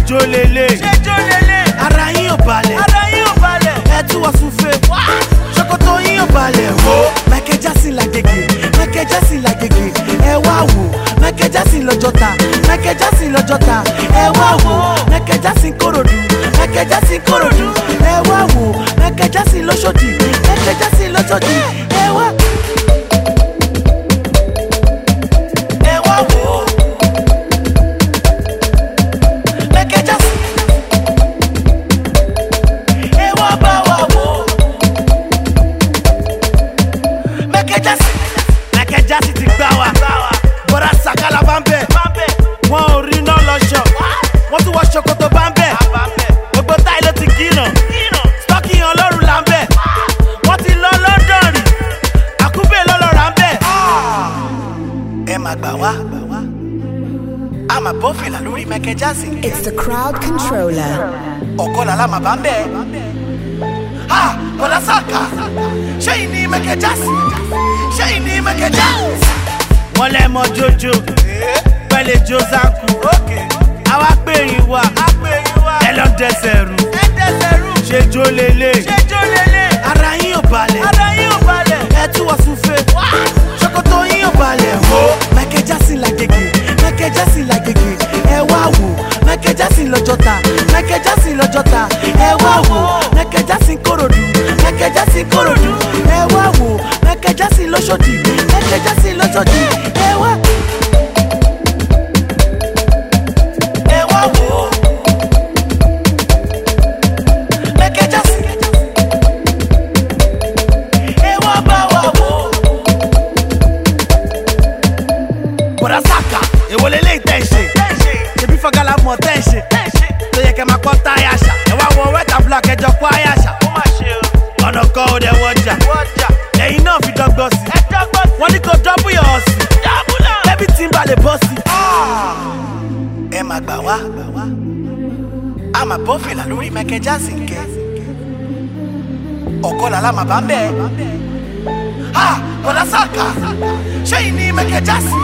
jólélé ara yín ò balẹ̀ ẹ tú wọ́n súnfẹ́ ṣòkòtò yín ò balẹ̀ wò Michael Jackson làgègè ẹ wá wò Michael Jackson lọ́jọ́ta ẹ wá wò Michael Jackson kòròdú ẹ wá wò Michael Jackson lọ́ṣọ́dì ẹ wá. Michael Jackson ti gbá wa bọ́dá sàkálà bá ń bẹ̀ wọ́n ò rí iná lọ́ṣọ̀ wọ́n tún wọ ṣòkòtò bá ń bẹ̀ gbogbo táyì ló ti gínà stọ́ọ̀kì yan lọ́rùn là ń bẹ̀ wọ́n ti lọ London rí àkúbẹ̀ lọ́lọ́ra ń bẹ̀. ẹ má gbà wá a máa bọ́ fìlà lórí Michael Jackson. It's the crowd controller. ọ̀kọ́lá la máa bá ń bẹ̀. bọ́dá sàkà ṣé ìní Michael Jackson wọ́n lẹ́ mọ jojo pẹ̀lẹ́ josakù àwa pèrìn wa ẹ lọ dẹsẹ̀ rú ṣe jólélé ara yín ò balẹ̀ ẹ tú wọ́n súnfẹ́ ṣòkòtò yín ò balẹ̀ wò Michael Jackson làgègè ẹ wá wò Michael Jackson lọ́jọ́ta ẹ wá wò Michael Jackson kòròdú ẹ wá wò Michael Jackson lọ́ṣọ́dì ẹ wá. Wò Michael Jackson ẹ wá bá wa wò. bọ́dá sàkà èwo lélẹ́yìí tẹ̀ ń ṣe ṣebí fọ́gálà mọ̀ tẹ̀ ń ṣe tó yẹ kẹ́ máa kọ́ táyà ṣá ẹ wá wọ wẹ́tà block ẹjọ́ kó àyà ṣá ọ̀nà kan ò dẹ̀ wọ́jà ẹ̀yin náà fi dọ́gbọ́n sí wọ́n ní kò dọ́bù yọ̀ ọ́ sí ẹbí tí ń balẹ̀ bọ́ sí. ẹ má gbà wá a máa bọ́ fìlà lórí Michael Jackson kẹ́ ọ̀kọ́lá la máa bá ń bẹ̀ bọ́dá sàkà ṣé ìní Michael Jackson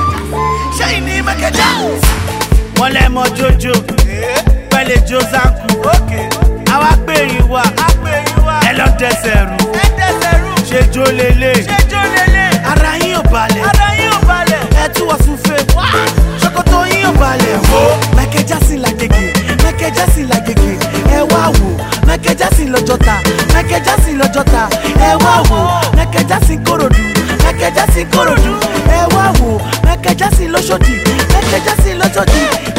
wọ́n lẹ́ mọ jojo pẹ̀lẹ́ josakù àwa pèrìn wa ẹ lọ dẹsẹ̀ rú ṣe jólélé ara yín ò balẹ̀ ẹ tú wọ́n súnfẹ́ ṣòkòtò yín ò balẹ̀ wò Michael Jackson làgègè ẹ wá wò Michael Jackson lọ́jọ́ta ẹ wá wò Michael Jackson kòròdú ẹ wá wò Michael Jackson lọ́ṣọ́dì